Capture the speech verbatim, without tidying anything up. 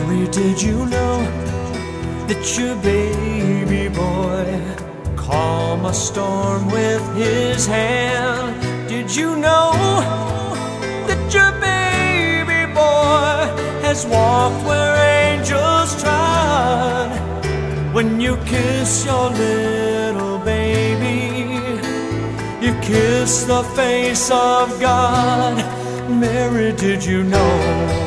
Mary, did you know that your baby boy calm a storm with his hand? Did you know that your baby boy has walked where angels trod? When you kiss your little baby, you kiss the face of God. Mary, did you know?